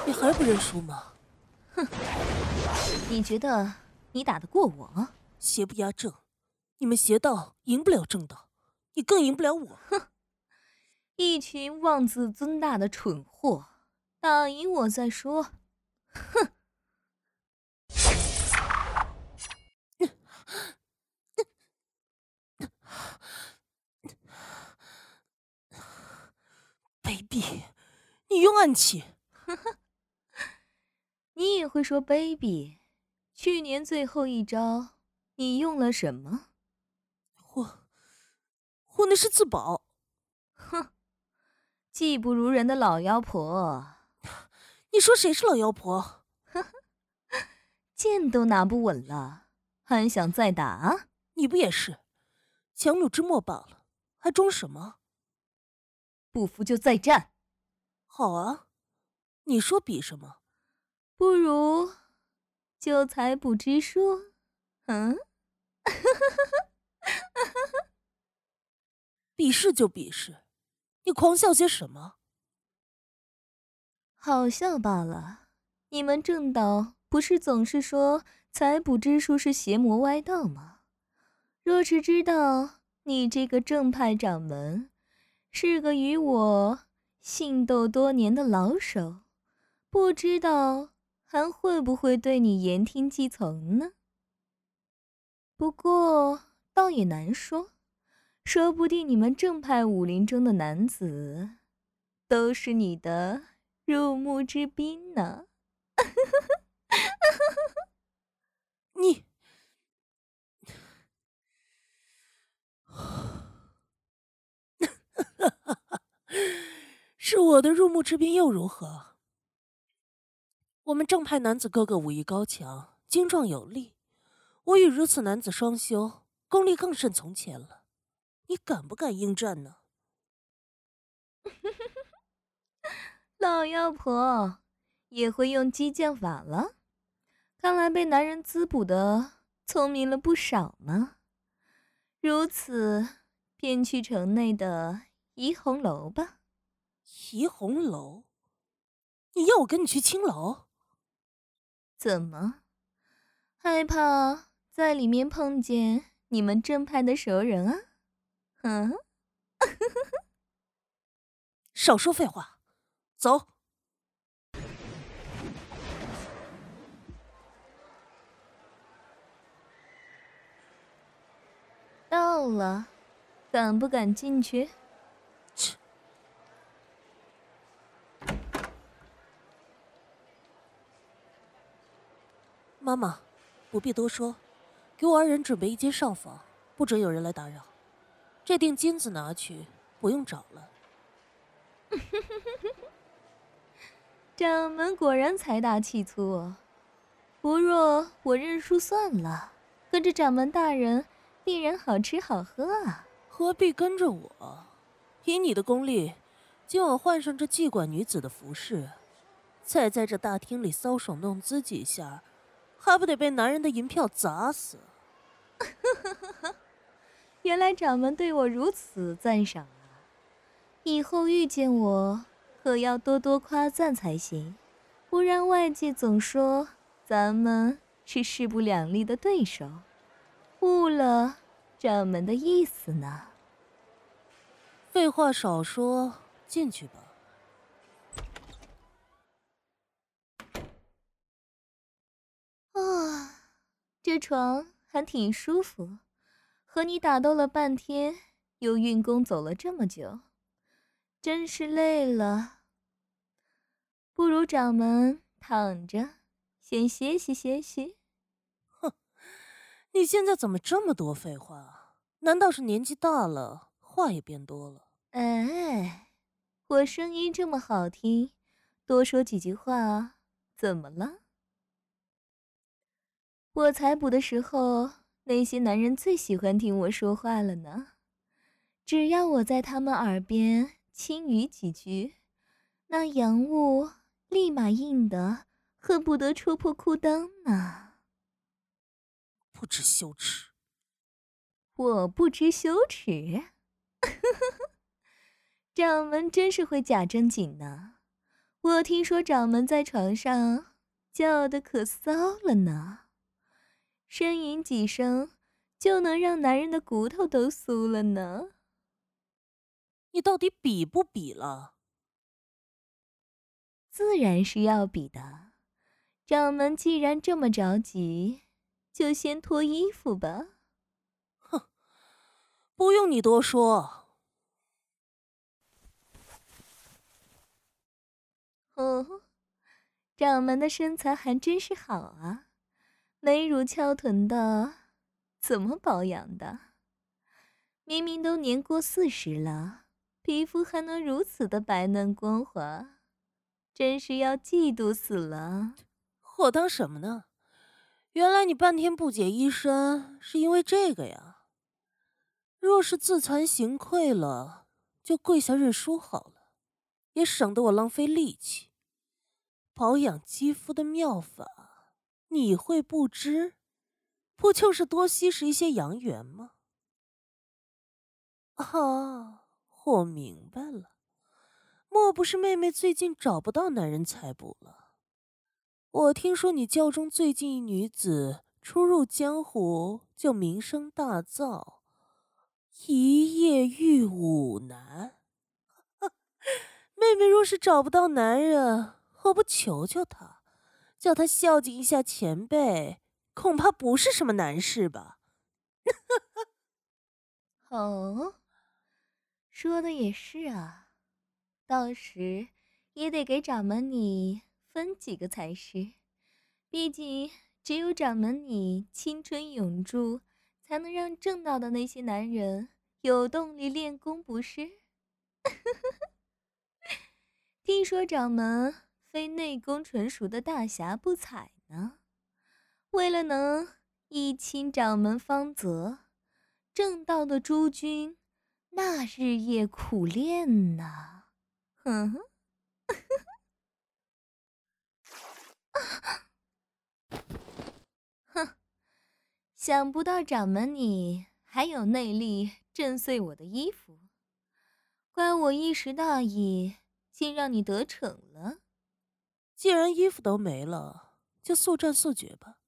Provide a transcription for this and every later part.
你还不认输吗？ 哼，你觉得你打得过我？ 邪不压正，你们邪道赢不了正道，你更赢不了我。 哼，一群妄自尊大的蠢货，打赢我再说。哼卑鄙！你用暗器。 你也会说卑鄙？去年最后一招，你用了什么？ 我那是自保。 哼，技不如人的老妖婆。 你说谁是老妖婆？ 剑都拿不稳了，还想再打？ 你不也是？强弩之末罢了，还装什么？ 不服就再战。 好啊，你说比什么？ 不如就裁补之术。嗯， 比试就比试，你狂笑些什么？ 好笑罢了。你们正道不是总是说裁补之术是邪魔歪道吗？若是知道你这个正派掌门是个与我性斗多年的老手，不知道还会不会对你言听计从呢？不过倒也难说，说不定你们正派武林中的男子都是你的入幕之宾呢。 你是我的入幕之宾又如何？我们正派男子个个武艺高强，精壮有力。我与如此男子双修，功力更甚从前了。你敢不敢应战呢？ 老妖婆也会用激将法了，看来被男人滋补的聪明了不少嘛。如此，便去城内的怡红楼吧。 怡红楼？你要我跟你去青楼？ 怎么，害怕在里面碰见你们正派的熟人啊？嗯， 少说废话，走。 到了，敢不敢进去？ 切！妈妈，不必多说，给我二人准备一间上房，不准有人来打扰。这锭金子拿去，不用找了。 掌门果然财大气粗，不若我认输算了，跟着掌门大人必然好吃好喝啊。 何必跟着我？以你的功力，今晚换上这妓馆女子的服饰，再在这大厅里搔首弄姿几下，还不得被男人的银票砸死？ 原来掌门对我如此赞赏啊！以后遇见我，可要多多夸赞才行，不然外界总说咱们是势不两立的对手，误了掌门的意思呢。 废话少说，进去吧。 啊，这床还挺舒服，和你打斗了半天，又运功走了这么久，真是累了。不如掌门躺着，先歇息歇息。 哼，你现在怎么这么多废话？难道是年纪大了，话也变多了？ 哎，我声音这么好听，多说几句话，怎么了？我采补的时候，那些男人最喜欢听我说话了呢。只要我在他们耳边轻语几句，那阳物立马硬得恨不得戳破裤裆呢。 不知羞耻！ 我不知羞耻？掌门真是会假正经呢。 我听说掌门在床上叫的可骚了呢，呻吟几声就能让男人的骨头都酥了呢。 你到底比不比了？ 自然是要比的。掌门既然这么着急，就先脱衣服吧。 哼，不用你多说。 哦，掌门的身材还真是好啊，美如翘臀的，怎么保养的？明明都年过40了，皮肤还能如此的白嫩光滑，真是要嫉妒死了。 我当什么呢？原来你半天不解衣衫是因为这个呀？若是自惭形愧了，就跪下认输好了，也省得我浪费力气。保养肌肤的妙法，你会不知？不就是多稀释一些阳元吗？啊，我明白了，莫不是妹妹最近找不到男人采补了？我听说你教中最近一女子初入江湖就名声大噪，一夜遇5男。妹妹若是找不到男人，何不求求她，叫她孝敬一下前辈，恐怕不是什么难事吧？ 哦，说的也是啊，到时也得给掌门你分几个才是。毕竟只有掌门你青春永驻，才能让正道的那些男人有动力练功，不是？听说掌门非内功纯熟的大侠不采呢。为了能一亲掌门芳泽，正道的诸君那日夜苦练呐。哼，哼，想不到掌门你还有内力震碎我的衣服，怪我一时大意，竟让你得逞了。 既然衣服都没了，就速战速决吧。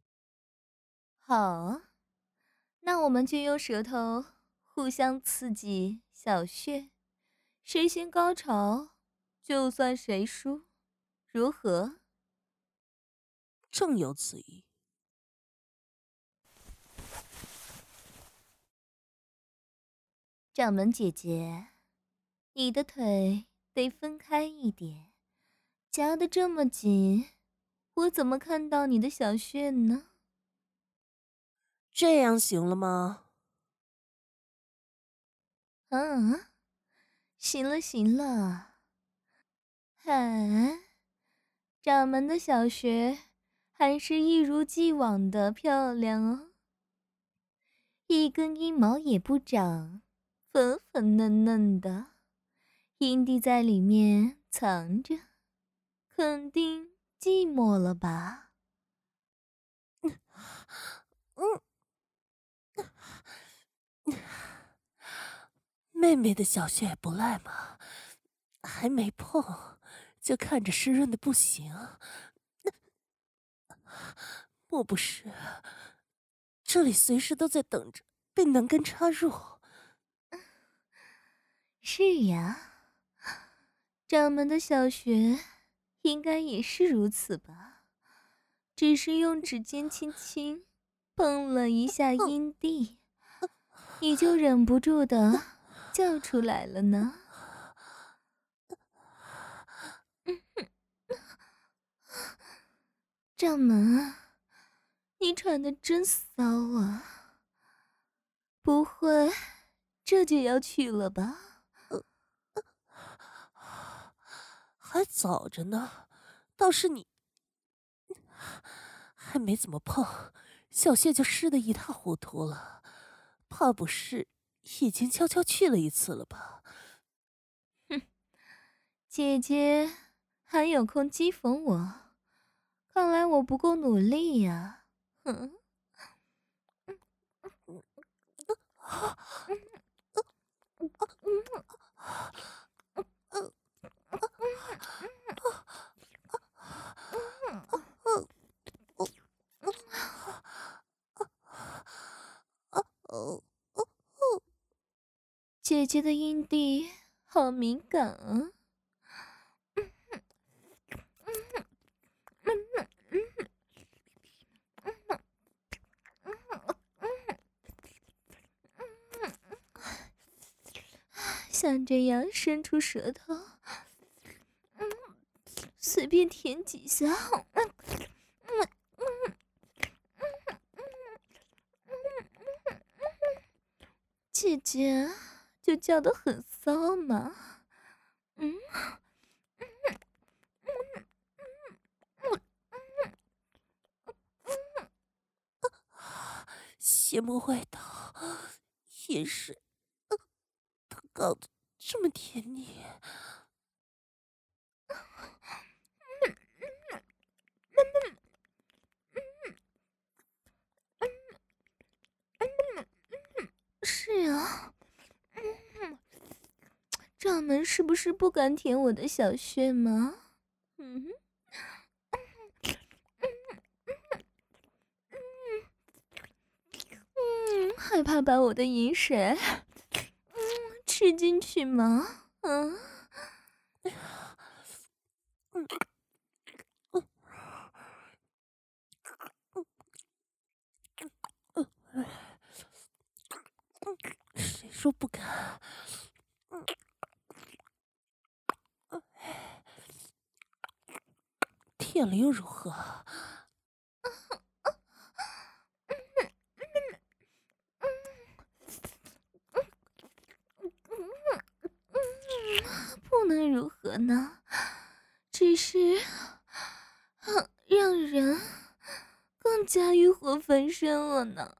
好，那我们就用舌头互相刺激小穴，谁先高潮，就算谁输，如何？ 正有此意。 掌门姐姐，你的腿得分开一点，夹得这么紧，我怎么看到你的小穴呢？ 这样行了吗？ 啊，行了行了，嗨，掌门的小穴还是一如既往的漂亮哦，一根阴毛也不长，粉粉嫩嫩的，阴蒂在里面藏着，肯定寂寞了吧？ 嗯，妹妹的小穴也不赖嘛，还没碰，就看着湿润的不行。莫不是这里随时都在等着被男根插入？ 是呀，掌门的小穴应该也是如此吧？只是用指尖轻轻碰了一下阴蒂，你就忍不住的叫出来了呢。掌门，你喘得真骚啊！不会，这就要去了吧？ 还早着呢，倒是你还没怎么碰，小穴就湿得一塌糊涂了，怕不是已经悄悄去了一次了吧？ 哼，姐姐还有空讥讽我，看来我不够努力呀。哼。 姐的阴蒂好敏感啊！像这样伸出舌头，随便舔几下，姐姐就叫得很骚嘛。 邪魔外道，也是，他搞得这么甜腻。 是啊，掌门是不是不敢舔我的小穴吗？害怕把我的饮水吃进去吗？ 谁说不敢？舔了又如何？ 不能如何呢？只是让人更加欲火焚身了呢。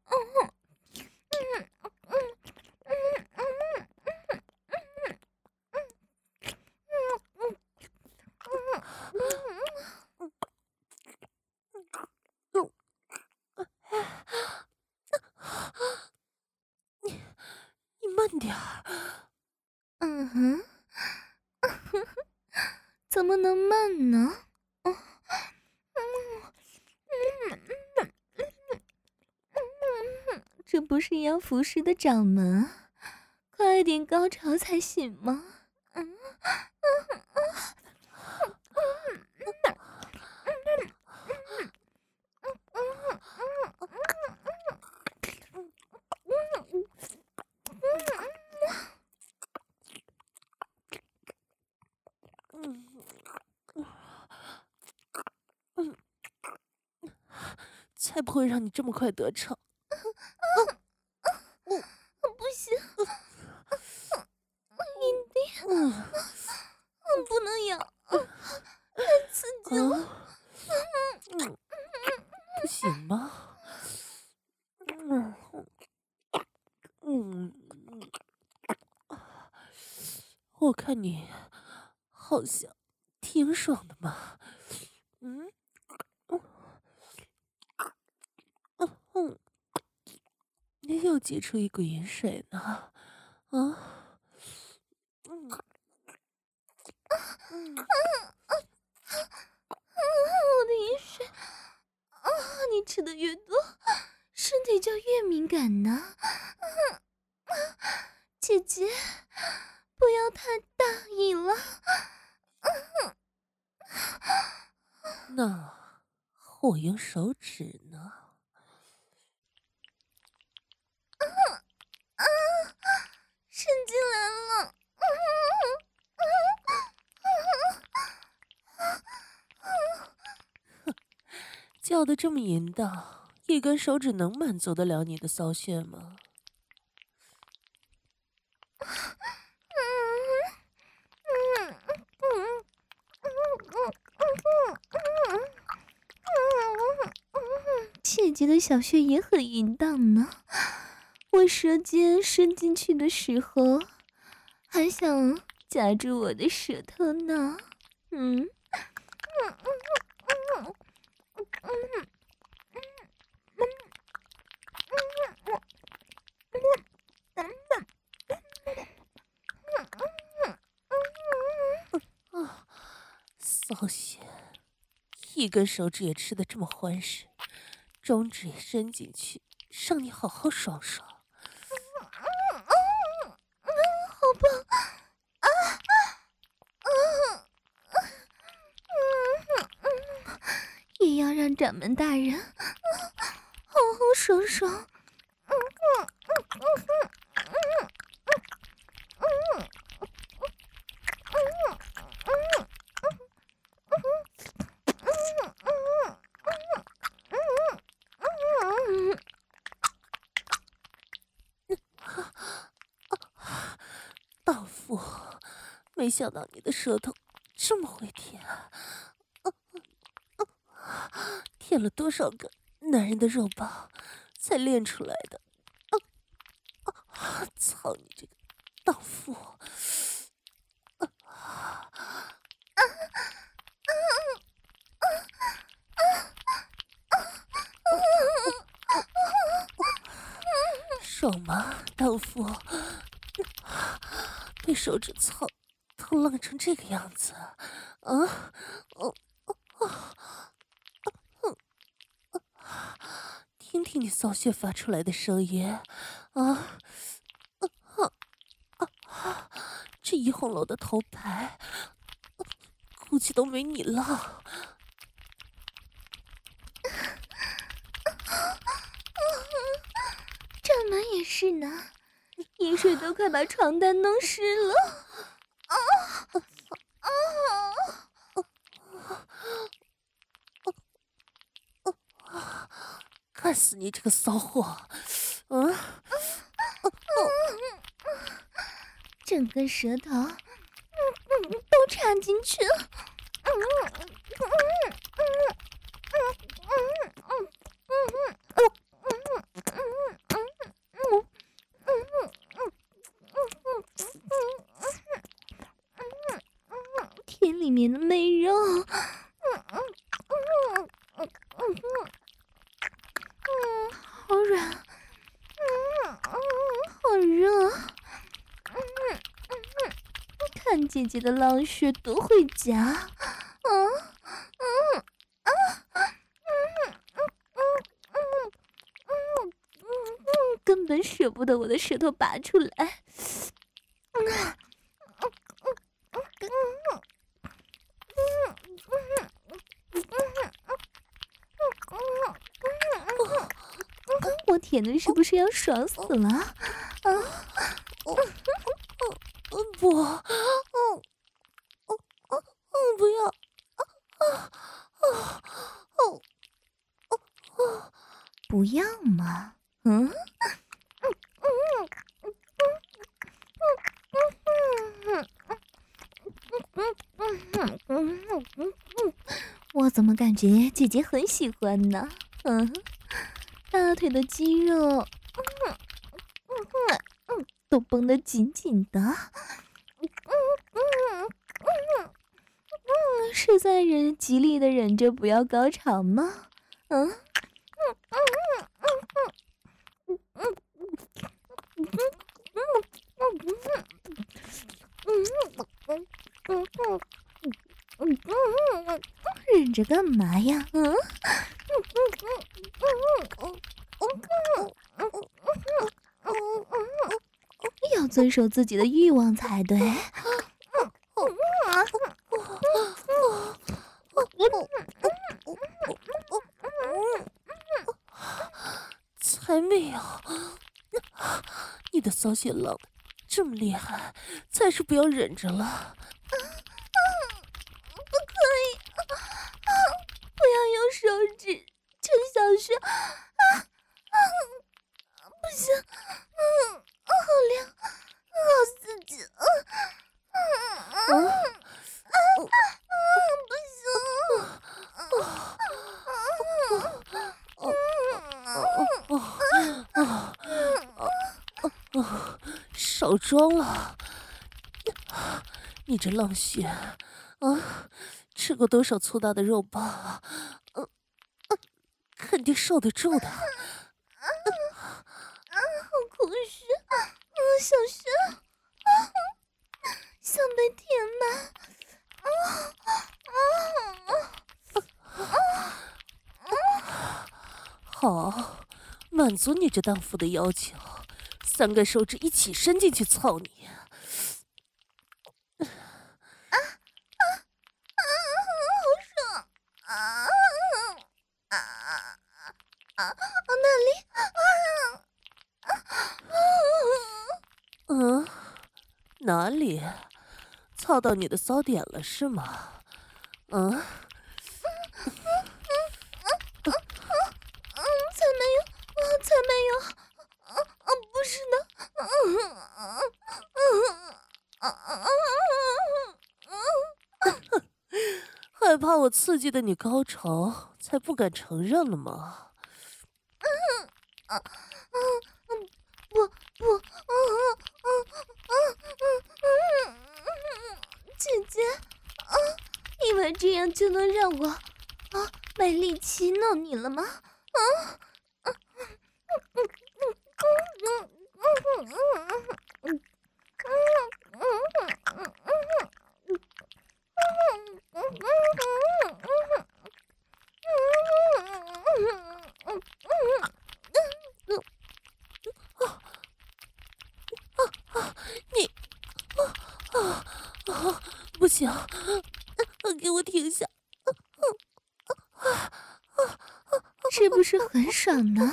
你慢点儿。 怎么能慢呢？这不是要服侍的掌门，快点高潮才行吗？ 才不会让你这么快得逞。 不行，阴蒂，不能咬，太刺激了。 不行吗？我看你好像挺爽的嘛。你又挤出一股饮水呢。 我的饮水你吃的越多，身体就越敏感呢。姐姐，不要太大意了。 那我用手指呢？ 伸进来了。 叫得这么淫荡，一根手指能满足得了你的骚穴吗？ 姐姐的小穴也很淫荡呢，我舌尖伸进去的时候，还想夹住我的舌头呢。 骚穴，一根手指也吃得这么欢实，中指也伸进去，让你好好爽爽。 好掌门大人，好好爽爽。 荡妇，没想到你的舌头这么会舔啊！舔了多少个男人的肉包才练出来的？操你这个荡妇！爽吗，荡妇？被手指操，都浪成这个样子啊！听听你骚穴发出来的声音啊！这一红楼的头牌，估计都没你浪。 掌门也是呢，饮水都快把床单弄湿了。 干死你这个骚货！ 整个舌头都插进去了。田里面的美肉，好软，好热。看姐姐的浪穴多会夹，根本舍不得我的舌头拔出来。我舔的是不是要爽死了？ 不，不要！ 不要嘛，我怎么感觉姐姐很喜欢呢？大腿的肌肉，都绷得紧紧的，是在极力的忍着不要高潮吗？忍着干嘛呀？要遵守自己的欲望才对。 才没有！你的骚穴浪得这么厉害，才是不要忍着了。 不可以，不要用手指撑小穴，不行，好凉，好刺激， 少装了！你这浪穴，吃过多少粗大的肉包，肯定受得住的。 好空虚，小穴，想被填满。 好，满足你这荡妇的要求，3根手指一起伸进去操你。 好爽！ 操到你的骚点了是吗？嗯？ 才没有，才没有，不是的， 害怕我刺激的你高潮，才不敢承认了吗？ 不，姐姐，以为这样就能让我没力气弄你了吗？ 你，不行，给我停下！ 是不是很爽呢？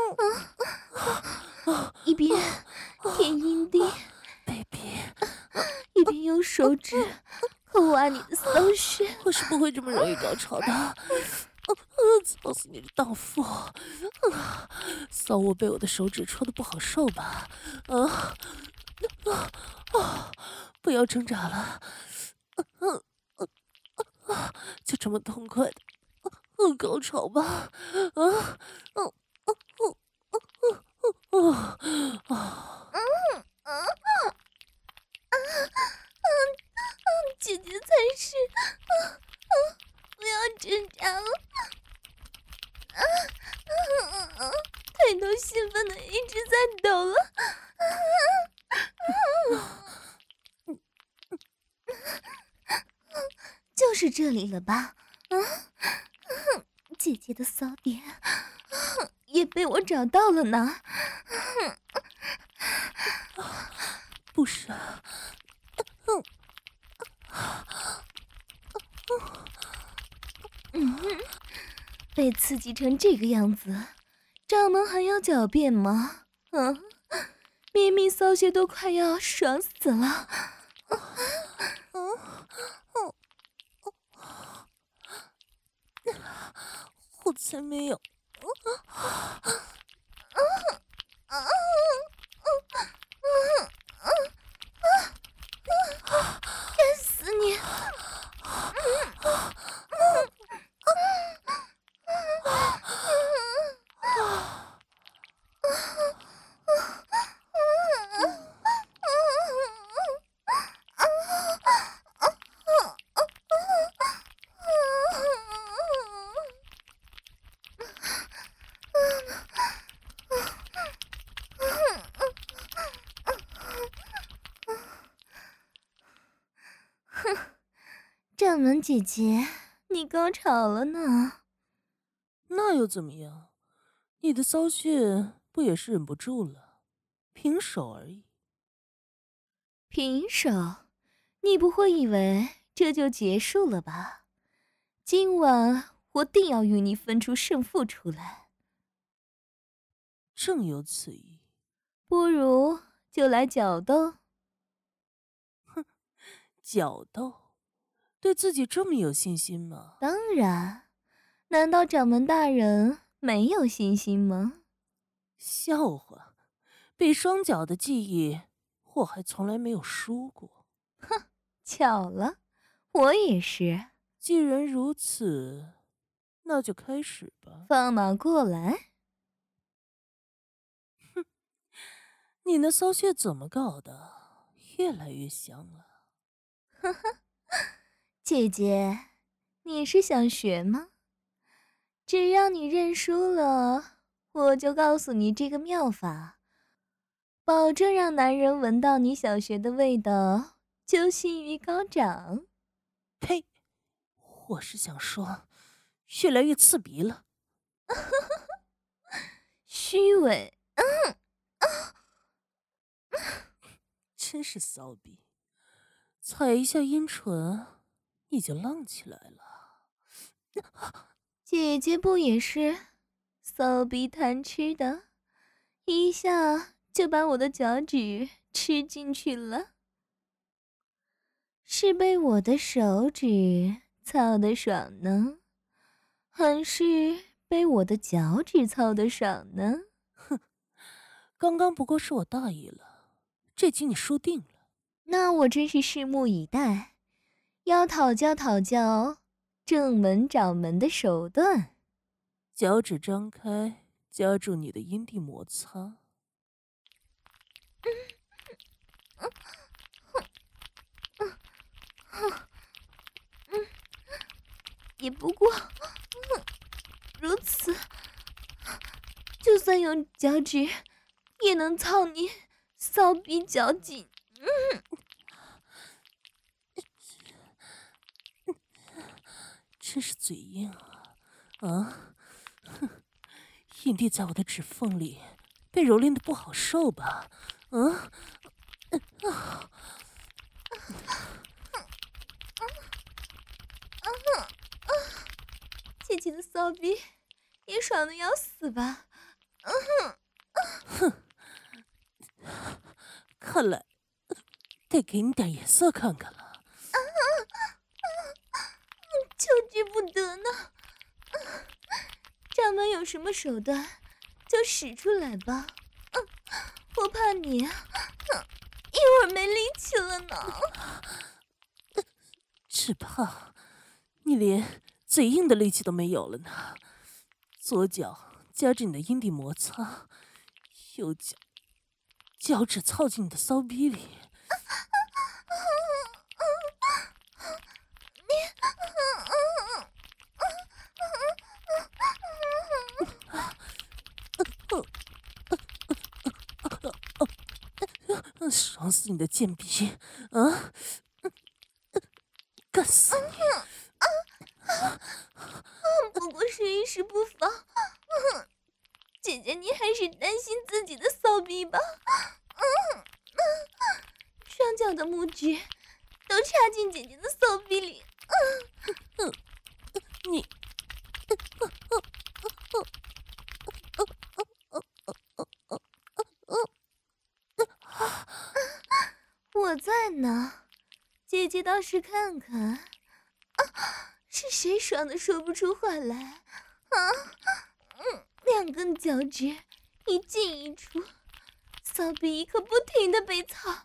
一边舔阴蒂 ，baby， 一边用手指抠挖你的骚穴。 我是不会这么容易高潮的。操死你的荡妇！骚我被我的手指戳得不好受吧？不要挣扎了，就这么痛快的高潮吧！ 姐姐才是，不要挣扎了，太多兴奋的一直在抖了，就是这里了吧？姐姐的骚点也被我找到了呢。 不是， 被刺激成这个样子，掌门还要狡辩吗？明明骚穴都快要爽死了。 我才没有！ 干死你！掌门姐姐，你高潮了呢？ 那又怎么样？你的骚穴不也是忍不住了？平手而已。 平手？你不会以为这就结束了吧？今晚我定要与你分出胜负出来。 正有此意。 不如就来角斗。 角斗？对自己这么有信心吗？ 当然，难道掌门大人没有信心吗？ 笑话，比双脚的技艺，我还从来没有输过。 巧了，我也是。 既然如此，那就开始吧。 放马过来。 你那骚穴怎么搞的？越来越香了。 呵呵，姐姐，你是想学吗？只要你认输了，我就告诉你这个妙法，保证让男人闻到你小穴的味道就性欲高涨。 呸！我是想说，越来越刺鼻了。 虚伪。 真是骚逼，踩一下阴唇，你就浪起来了。 姐姐不也是骚逼贪吃的，一下就把我的脚趾吃进去了。 是被我的手指操得爽呢，还是被我的脚趾操得爽呢？ 刚刚不过是我大意了，这局你输定了。 那我真是拭目以待，要讨教正门掌门的手段。 脚趾张开，夹住你的阴蒂摩擦。 也不过如此，就算用脚趾，也能操你骚逼脚紧。 真是嘴硬啊！啊，哼，阴蒂在我的指缝里，被蹂躏的不好受吧？啊， 姐姐的骚逼也爽的要死吧？ 看来得给你点颜色看看了。 求之不得呢！掌门有什么手段，就使出来吧。我怕你一会儿没力气了呢。 只怕你连嘴硬的力气都没有了呢。左脚夹着你的阴蒂摩擦，右脚脚趾操进你的骚逼里。爽死你的贱逼！啊！干死你！ 不过是一时不防。姐姐，你还是担心自己的骚逼吧。双脚的拇指都插进姐姐的骚逼里。 你， 我在呢，姐姐倒是看看。是谁爽的说不出话来？两根脚趾一进一出，骚逼可不停的被操。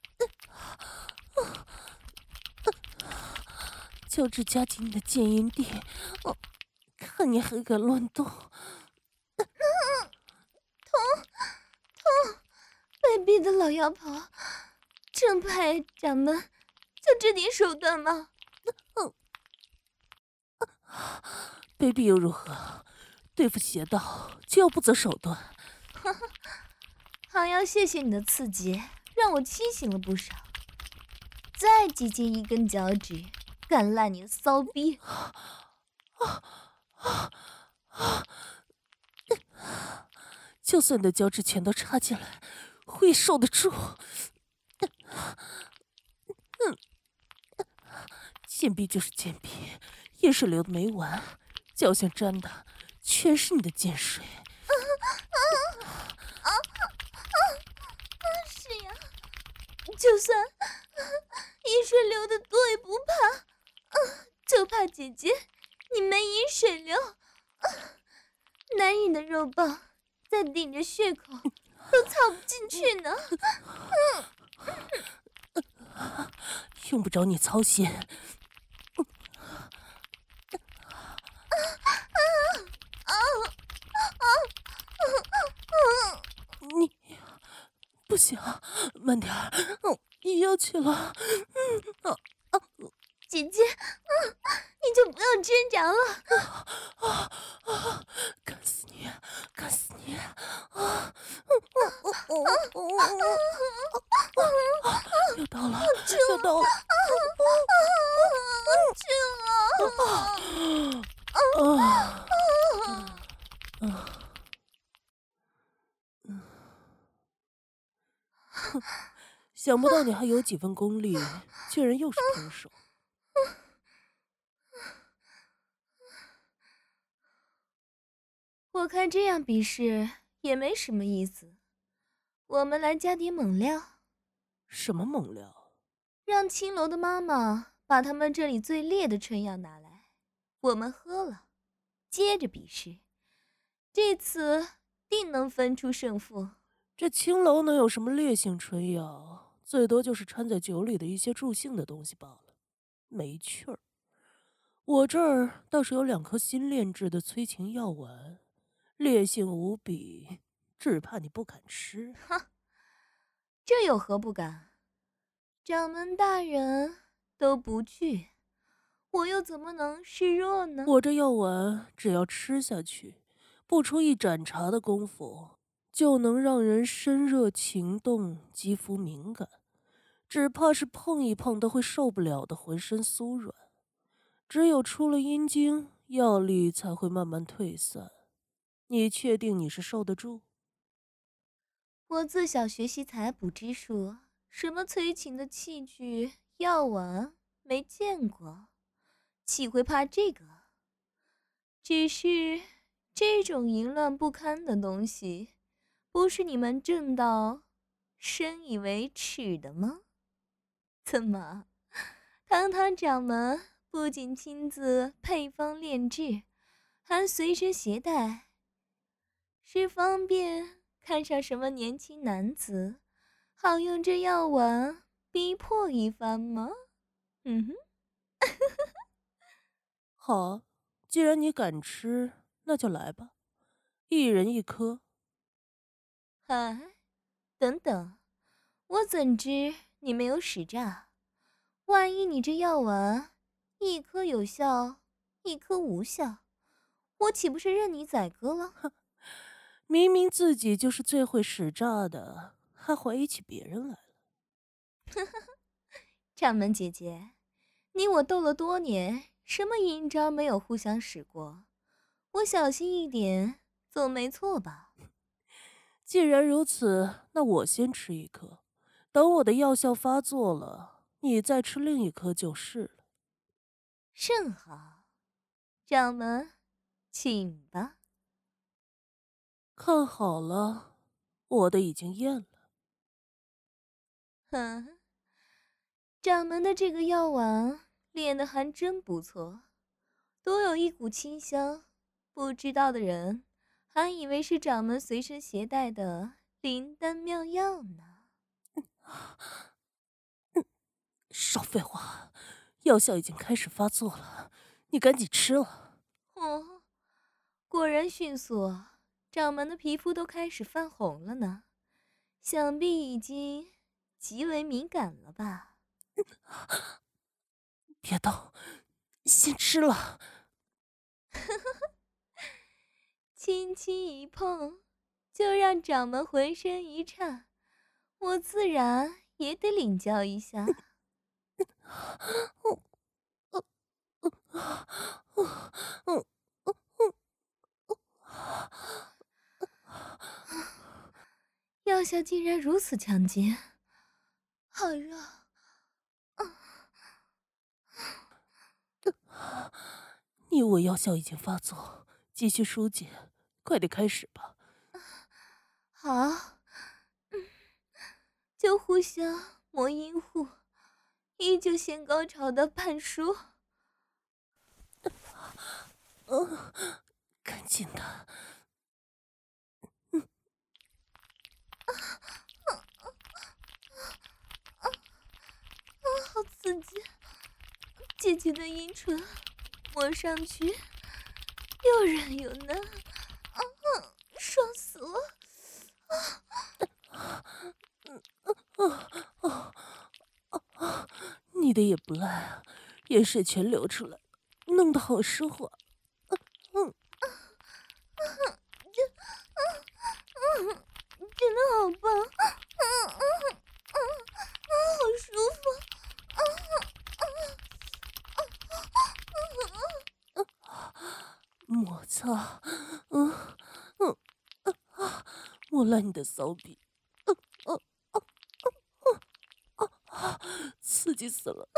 脚趾夹紧你的贱阴蒂，看你还敢乱动！ 被逼的老妖婆，正派掌门就这点手段吗？ 卑鄙又如何？对付邪道就要不择手段。 还要谢谢你的刺激，让我清醒了不少。再挤进一根脚趾，干烂你的骚逼！ 就算你的脚趾全都插进来，我也受得住。贱逼就是贱逼，盐水流的没完，脚下沾的全是你的贱水。 是呀，就算饮水流的多也不怕，就怕姐姐你没饮水流，男人的肉棒再顶着血口都操不进去呢。 用不着你操心。你不行，慢点儿，要去了。 姐姐，你就不要挣扎了。 干死你！干死你！又到了，又到了！想不到你还有几分功力，居然又是平手。 我看这样比试也没什么意思，我们来加点猛料。 什么猛料？ 让青楼的妈妈把他们这里最烈的春药拿来，我们喝了，接着比试，这次定能分出胜负。 这青楼能有什么烈性春药？最多就是掺在酒里的一些助兴的东西罢了，没趣儿。我这儿倒是有2颗新炼制的催情药丸，烈性无比，只怕你不敢吃。 哼，这有何不敢？掌门大人都不惧，我又怎么能示弱呢？ 我这药丸只要吃下去，不出一盏茶的功夫，就能让人身热情动，肌肤敏感，只怕是碰一碰都会受不了的，浑身酥软。只有出了阴经，药力才会慢慢退散。你确定你是受得住？ 我自小学习采补之术，什么催情的器具、药丸没见过，岂会怕这个？只是这种淫乱不堪的东西，不是你们正道深以为耻的吗？怎么，堂堂掌门不仅亲自配方炼制，还随身携带，是方便看上什么年轻男子，好用这药丸逼迫一番吗？嗯哼。 好，既然你敢吃，那就来吧，一人1颗。 哎，等等，我怎知你没有使诈？万一你这药丸1颗有效，1颗无效，我岂不是任你宰割了？ 明明自己就是最会使诈的，还怀疑起别人来了。 掌门姐姐，你我斗了多年，什么阴招没有互相使过？我小心一点，总没错吧？ 既然如此，那我先吃1颗，等我的药效发作了，你再吃另1颗就是了。 甚好，掌门，请吧。 看好了，我的已经咽了。 哼，掌门的这个药丸炼得还真不错，都有一股清香，不知道的人还以为是掌门随身携带的灵丹妙药呢。 少废话，药效已经开始发作了，你赶紧吃了。 哦，果然迅速，掌门的皮肤都开始泛红了呢，想必已经极为敏感了吧？ 别动，先吃了。 轻轻一碰，就让掌门浑身一颤，我自然也得领教一下。药效竟然如此强劲，好热！ 你我药效已经发作，继续疏解，快点开始吧。 好，就互相磨阴户，依旧先高潮的半熟。 赶紧的。 好刺激！姐姐的阴唇摸上去又软又嫩，爽死了！ 你的也不赖啊，盐水全流出来，弄得好舒服。 真的好棒！好舒服！ 摩擦，摸烂你的骚逼，刺激死了！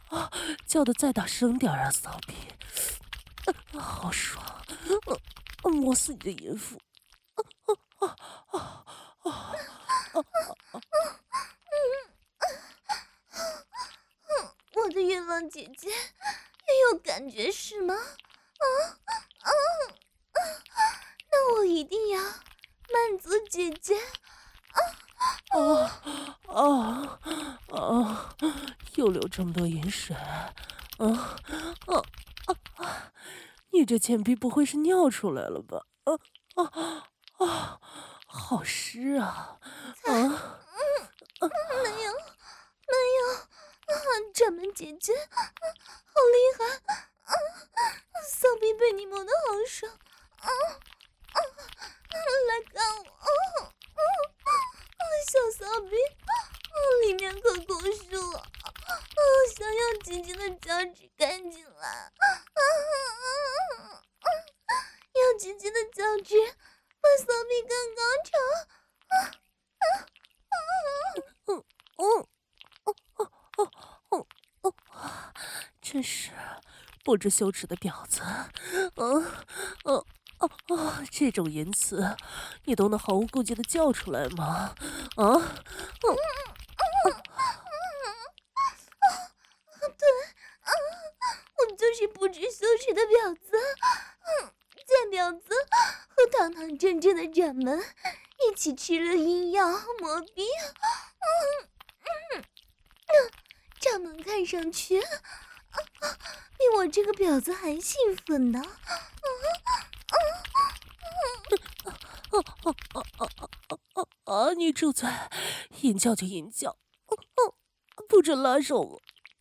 叫的再大声点啊，骚逼！好爽！ 摸死你的淫妇！ 我的月亮姐姐也有感觉是吗？那我一定要满足姐姐。 又流这么多淫水，你这贱婢不会是尿出来了吧？好湿啊！ 没有，掌门姐姐，好厉害！骚逼被你摸得好爽！来干我！小骚逼，里面可够湿了！想要姐姐的脚趾赶紧来！要姐姐的脚趾，把骚逼干高潮！ 真是不知羞耻的婊子！这种淫词，你都能毫无顾忌的叫出来吗？ 对，我就是不知羞耻的婊子。在婊子和堂堂正正的掌门一起吃了阴药磨逼，掌门看上去比我这个婊子还兴奋呢。 你住嘴！淫叫就淫叫，不准拉手我！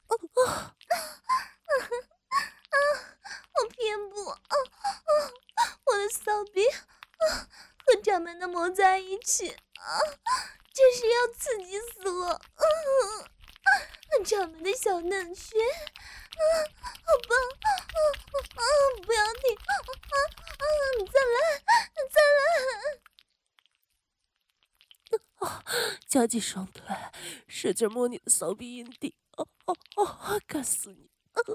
我偏不！我的骚逼和掌门的磨在一起，真是要刺激死我！掌门的小嫩穴，好棒！不要停！再来！ 夹紧双腿，使劲摸你的骚逼阴蒂！干死你！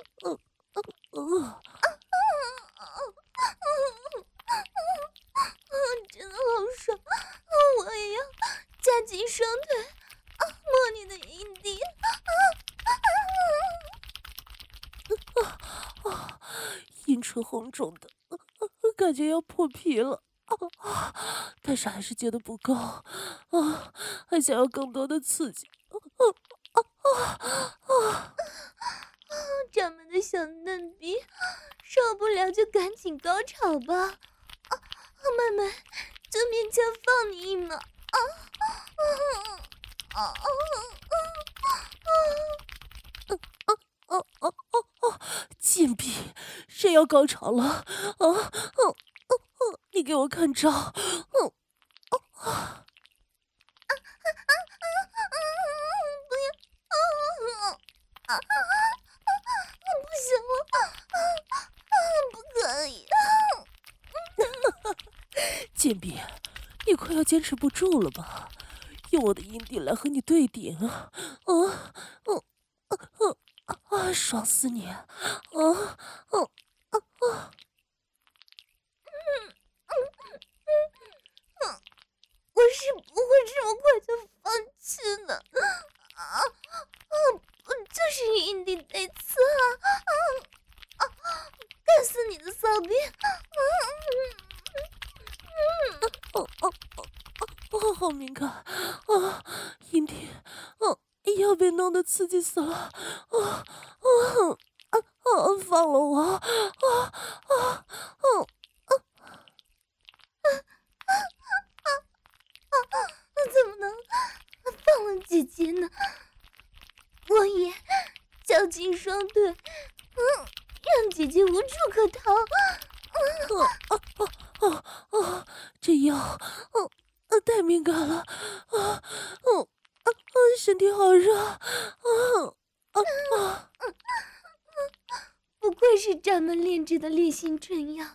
真的好爽！我也要夹紧双腿，摸你的阴蒂！ 阴唇红肿的，感觉要破皮了。但是还是觉得不够，还想要更多的刺激。 掌门的小嫩逼，受不了就赶紧高潮吧！妹妹，就勉强放你一马！ 贱婢，谁要高潮了？你给我看招！ 不要！不行了，不可以！ 贱婢，你快要坚持不住了吧？用我的阴蒂来和你对顶啊！爽死你！ 我是不会这么快就放弃的，就是阴蒂被刺干死你的骚逼！ 好敏感阴蒂要被弄得刺激死了！放了我！ 怎么能放了姐姐呢？我也绞尽双腿，让姐姐无处可逃。 这药太敏感了，身体好热， 不愧是掌门炼制的烈性春药，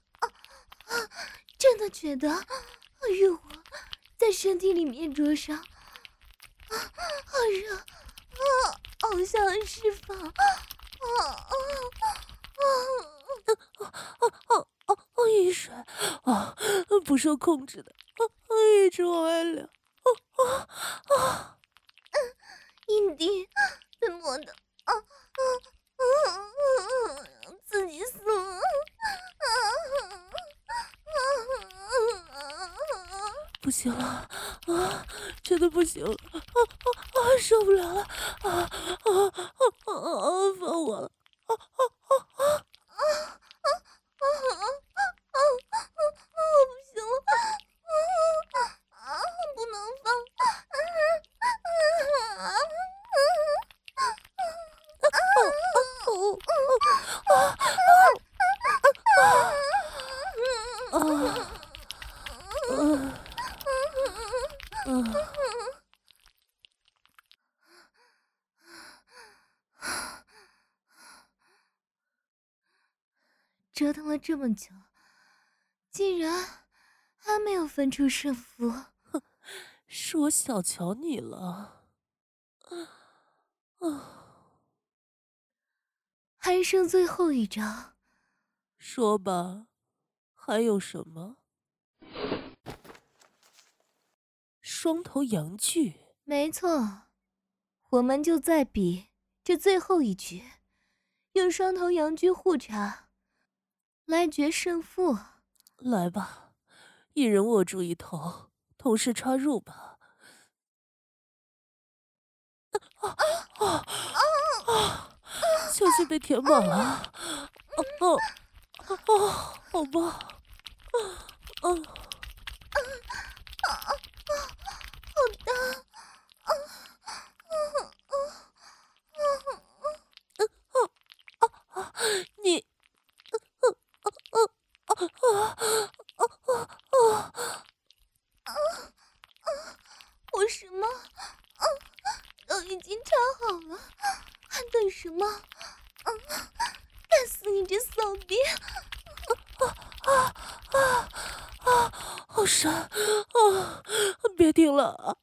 真的觉得欲火在身体里面灼烧，好热，好想释放， 饮水不受控制的一直往外流。 阴蒂被磨的自己死了。 不行了真的不行了受不了了放我了不行了，不能放。折腾了这么久，竟然还没有分出胜负。 是我小瞧你了还剩最后一招， 说吧，还有什么？双头羊具。 没错，我们就在比这最后一局，用双头羊具互插来决胜负。 来吧，一人握住一头，同时插入吧。小穴被填满了。好吧。 好大！ 你， 我什么？都已经插好了，还等什么？干死你这骚逼！ 好深别停了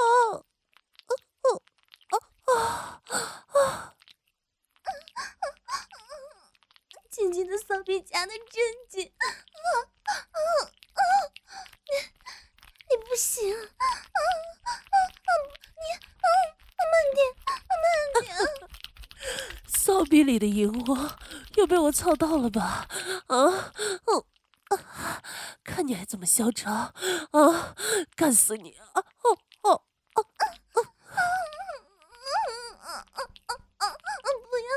姐姐的骚逼夹得真紧，你不行，慢点。 骚逼里的淫窝又被我操到了吧？看你还怎么嚣张干死你！ 不要，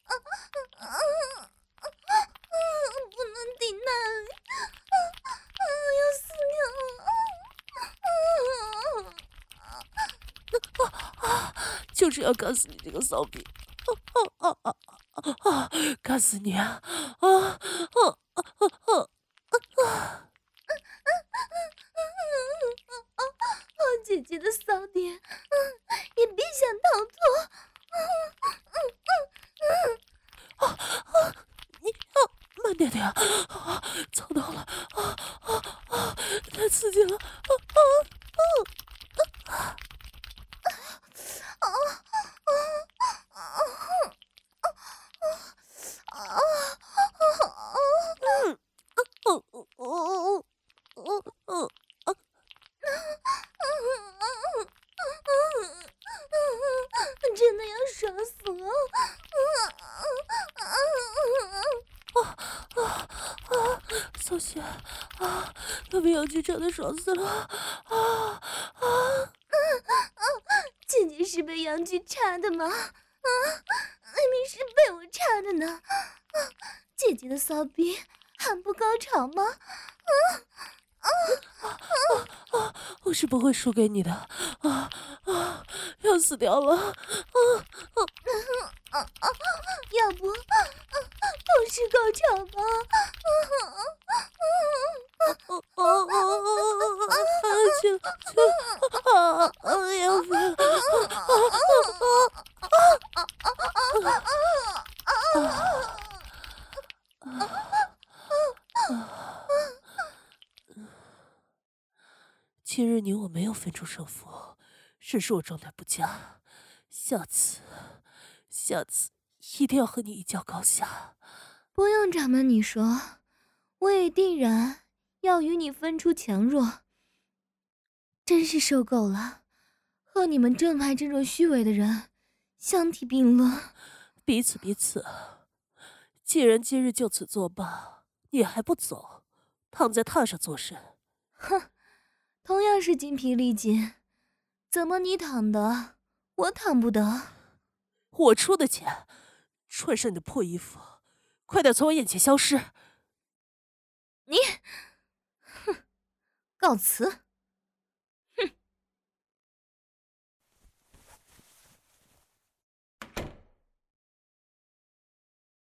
不能顶那里，要死掉了！ 就是要干死你这个骚逼！干死你啊！ 姐姐的骚点，也别想逃脱！ 你慢点点操到了太刺激了真的要爽死了！ 小雪要被羊具插的爽死了姐姐是被羊具插的吗？明明是被我插的呢！姐姐的骚逼还不高潮吗？ 我是不会输给你的要死掉了要不同时高潮吧？ 要不今日你我没有分出胜负，只是我状态不佳，下次一定要和你一较高下。 不用掌门你说， 我也定然要与你分出强弱。真是受够了，和你们正派这种虚伪的人相提并论。 彼此。既然今日就此作罢，你还不走，躺在榻上作甚？ 哼，同样是筋疲力尽，怎么你躺得，我躺不得？ 我出的钱，穿上你的破衣服，快点从我眼前消失！ 你，哼，告辞。